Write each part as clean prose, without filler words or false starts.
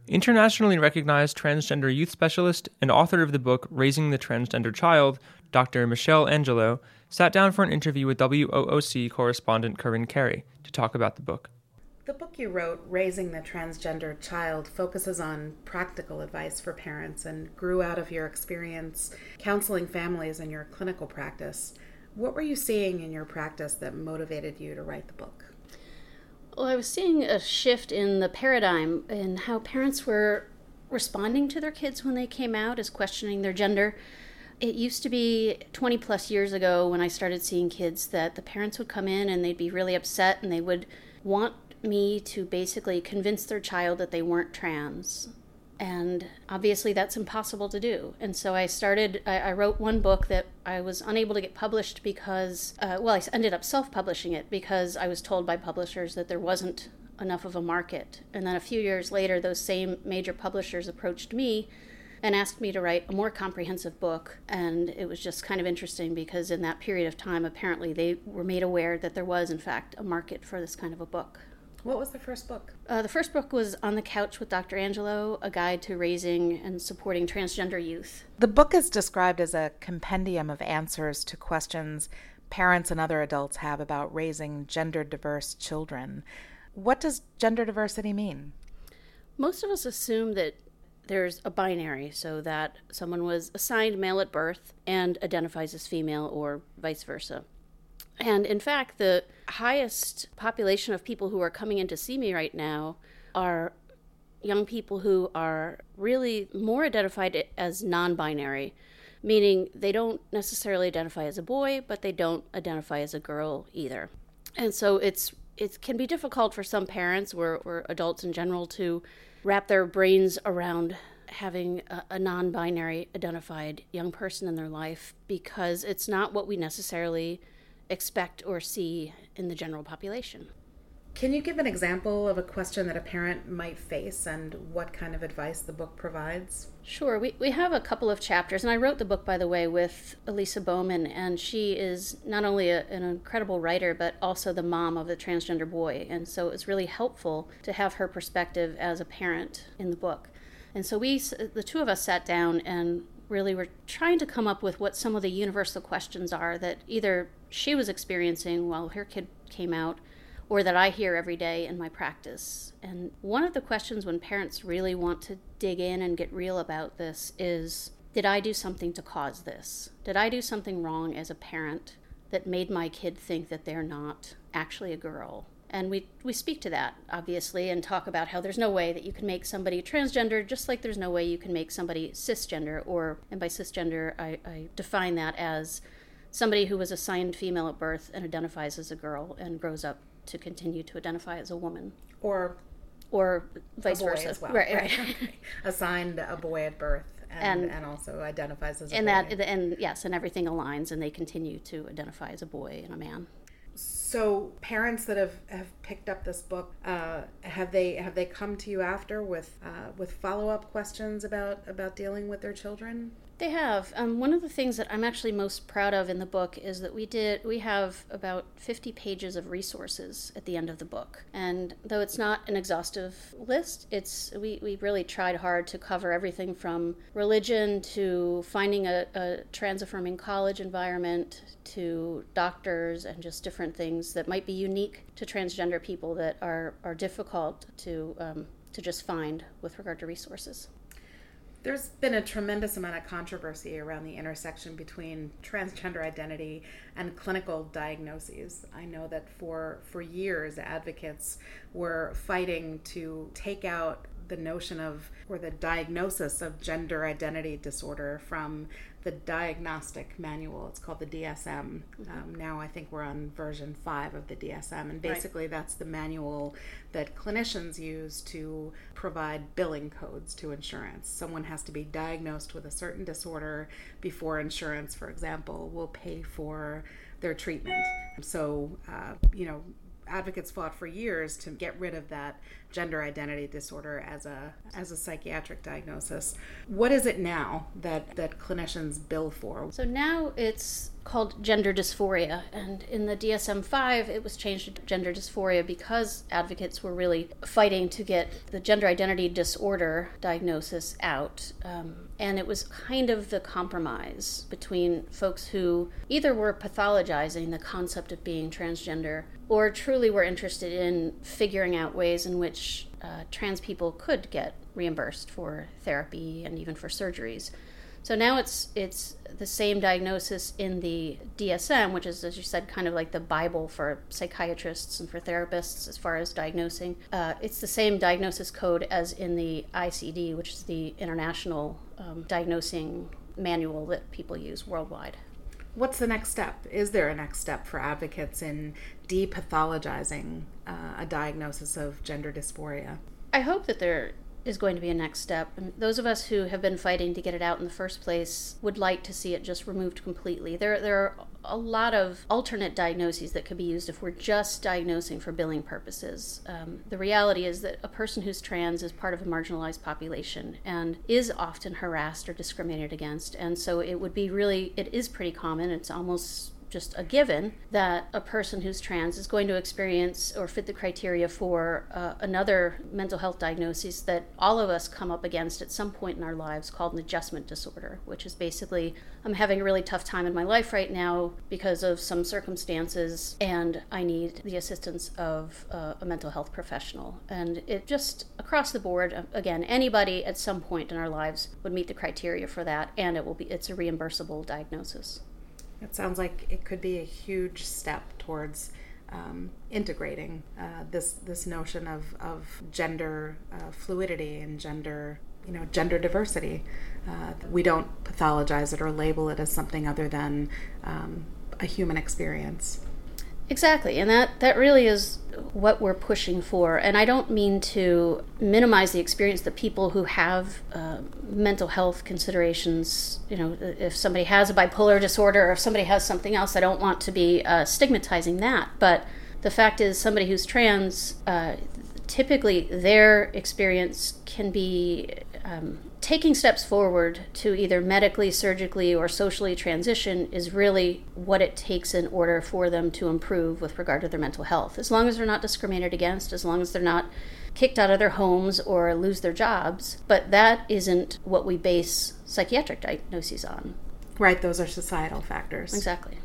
Internationally recognized transgender youth specialist and author of the book Raising the Transgender Child, Dr. Michelle Angelo, sat down for an interview with WOOC correspondent Corinne Carey to talk about the book. The book you wrote, Raising the Transgender Child, focuses on practical advice for parents and grew out of your experience counseling families in your clinical practice. What were you seeing in your practice that motivated you to write the book? Well, I was seeing a shift in the paradigm in how parents were responding to their kids when they came out as questioning their gender. It used to be 20 plus years ago when I started seeing kids that the parents would come in and they'd be really upset and they would want me to basically convince their child that they weren't trans. And obviously that's impossible to do. And so I wrote one book that I was unable to get published because, I ended up self-publishing it because I was told by publishers that there wasn't enough of a market. And then a few years later, those same major publishers approached me and asked me to write a more comprehensive book. And it was just kind of interesting because in that period of time, apparently they were made aware that there was, in fact, a market for this kind of a book. What was the first book? The first book was On the Couch with Dr. Angelo, a guide to raising and supporting transgender youth. The book is described as a compendium of answers to questions parents and other adults have about raising gender-diverse children. What does gender diversity mean? Most of us assume that there's a binary, so that someone was assigned male at birth and identifies as female or vice versa. And in fact, the highest population of people who are coming in to see me right now are young people who are really more identified as non-binary, meaning they don't necessarily identify as a boy, but they don't identify as a girl either. And so it can be difficult for some parents or adults in general to wrap their brains around having a non-binary identified young person in their life because it's not what we necessarily expect or see in the general population. Can you give an example of a question that a parent might face and what kind of advice the book provides? Sure. We have a couple of chapters, and I wrote the book, by the way, with Elisa Bowman, and she is not only an incredible writer, but also the mom of the transgender boy, and so it was really helpful to have her perspective as a parent in the book. And so the two of us sat down and really were trying to come up with what some of the universal questions are that either she was experiencing while her kid came out or that I hear every day in my practice. And one of the questions when parents really want to dig in and get real about this is, did I do something to cause this? Did I do something wrong as a parent that made my kid think that they're not actually a girl? And we speak to that, obviously, and talk about how there's no way that you can make somebody transgender, just like there's no way you can make somebody cisgender, and by cisgender, I define that as somebody who was assigned female at birth and identifies as a girl and grows up to continue to identify as a woman. Or vice versa. As well. Right. Assigned a boy at birth and also identifies as a boy. And everything aligns and they continue to identify as a boy and a man. So parents that have picked up this book, have they come to you after with follow-up questions about dealing with their children? They have. One of the things that I'm actually most proud of in the book is that we have about 50 pages of resources at the end of the book. And though it's not an exhaustive list, we really tried hard to cover everything from religion to finding a trans-affirming college environment to doctors and just different things that might be unique to transgender people that are difficult to just find with regard to resources. There's been a tremendous amount of controversy around the intersection between transgender identity and clinical diagnoses. I know that for years, advocates were fighting to take out the notion of, or the diagnosis of gender identity disorder from the diagnostic manual. It's called the DSM. Now I think we're on version 5 of the DSM, and basically that's the manual that clinicians use to provide billing codes to insurance. Someone has to be diagnosed with a certain disorder before insurance, for example, will pay for their treatment. So, advocates fought for years to get rid of that gender identity disorder as a psychiatric diagnosis. What is it now that clinicians bill for? So now it's called gender dysphoria, and in the DSM-5 it was changed to gender dysphoria because advocates were really fighting to get the gender identity disorder diagnosis out, and it was kind of the compromise between folks who either were pathologizing the concept of being transgender or truly were interested in figuring out ways in which trans people could get reimbursed for therapy and even for surgeries. So now it's the same diagnosis in the DSM, which is, as you said, kind of like the Bible for psychiatrists and for therapists as far as diagnosing. It's the same diagnosis code as in the ICD, which is the international diagnosing manual that people use worldwide. What's the next step? Is there a next step for advocates in depathologizing a diagnosis of gender dysphoria? I hope that there is going to be a next step. And those of us who have been fighting to get it out in the first place would like to see it just removed completely. There are a lot of alternate diagnoses that could be used if we're just diagnosing for billing purposes. The reality is that a person who's trans is part of a marginalized population and is often harassed or discriminated against. And so it is pretty common. It's almost just a given that a person who's trans is going to experience or fit the criteria for another mental health diagnosis that all of us come up against at some point in our lives, called an adjustment disorder, which is basically, I'm having a really tough time in my life right now because of some circumstances and I need the assistance of a mental health professional. And it just, across the board, again, anybody at some point in our lives would meet the criteria for that, and it's a reimbursable diagnosis. It sounds like it could be a huge step towards integrating this notion of gender fluidity and gender diversity. We don't pathologize it or label it as something other than a human experience. Exactly, and that really is what we're pushing for. And I don't mean to minimize the experience that people who have mental health considerations, if somebody has a bipolar disorder or if somebody has something else, I don't want to be stigmatizing that. But the fact is, somebody who's trans, typically their experience can be taking steps forward to either medically, surgically, or socially transition is really what it takes in order for them to improve with regard to their mental health. As long as they're not discriminated against, as long as they're not kicked out of their homes or lose their jobs. But that isn't what we base psychiatric diagnoses on. Right, those are societal factors. Exactly.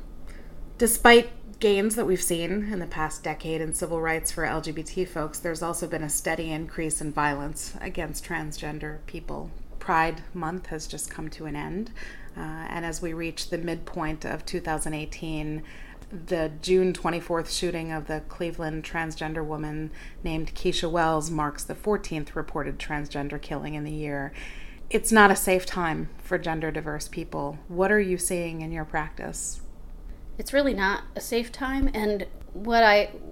Despite gains that we've seen in the past decade in civil rights for LGBT folks, there's also been a steady increase in violence against transgender people. Pride Month has just come to an end, and as we reach the midpoint of 2018, the June 24th shooting of the Cleveland transgender woman named Keisha Wells marks the 14th reported transgender killing in the year. It's not a safe time for gender diverse people. What are you seeing in your practice? It's really not a safe time, and what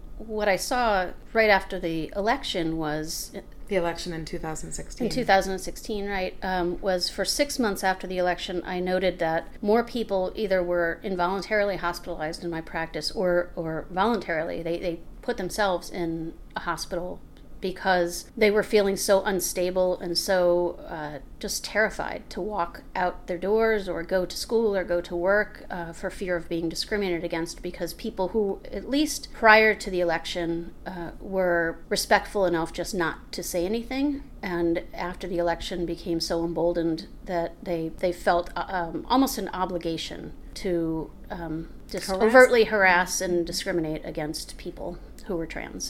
I saw right after the election was... The election in 2016. In 2016, right, was for 6 months after the election, I noted that more people either were involuntarily hospitalized in my practice or voluntarily. They put themselves in a hospital because they were feeling so unstable and so just terrified to walk out their doors or go to school or go to work for fear of being discriminated against, because people who, at least prior to the election, were respectful enough just not to say anything, and after the election became so emboldened that they felt almost an obligation to just overtly harass and discriminate against people who were trans.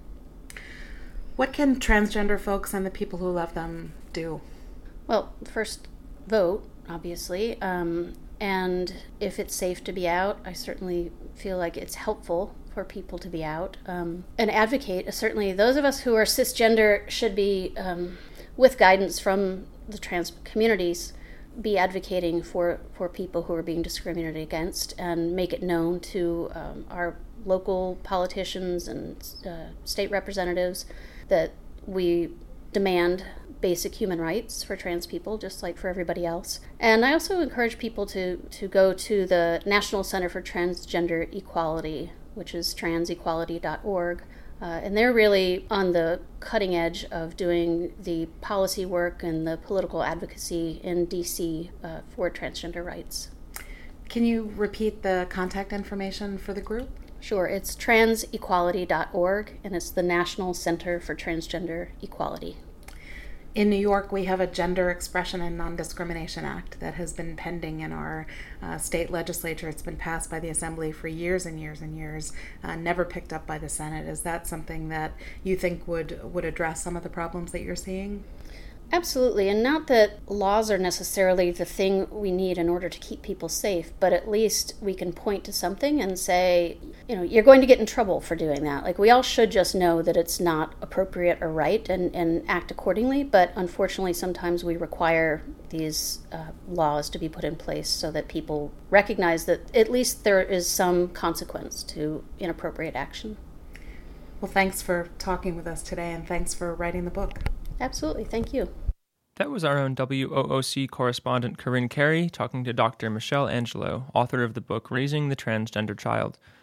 What can transgender folks and the people who love them do? Well, first, vote, obviously. And if it's safe to be out, I certainly feel like it's helpful for people to be out. And advocate. Certainly, those of us who are cisgender should be, with guidance from the trans communities, be advocating for people who are being discriminated against and make it known to our local politicians and state representatives that we demand basic human rights for trans people, just like for everybody else. And I also encourage people to go to the National Center for Transgender Equality which is transequality.org. And they're really on the cutting edge of doing the policy work and the political advocacy in D.C. For transgender rights. Can you repeat the contact information for the group? Sure, it's transequality.org, and it's the National Center for Transgender Equality. In New York, we have a Gender Expression and Non-Discrimination Act that has been pending in our state legislature. It's been passed by the Assembly for years and years and years, never picked up by the Senate. Is that something that you think would address some of the problems that you're seeing? Absolutely, and not that laws are necessarily the thing we need in order to keep people safe, but at least we can point to something and say, you're going to get in trouble for doing that. Like, we all should just know that it's not appropriate or right and act accordingly, but unfortunately sometimes we require these laws to be put in place so that people recognize that at least there is some consequence to inappropriate action. Well, thanks for talking with us today, and thanks for writing the book. Absolutely. Thank you. That was our own WOOC correspondent Corinne Carey talking to Dr. Michelle Angelo, author of the book Raising the Transgender Child.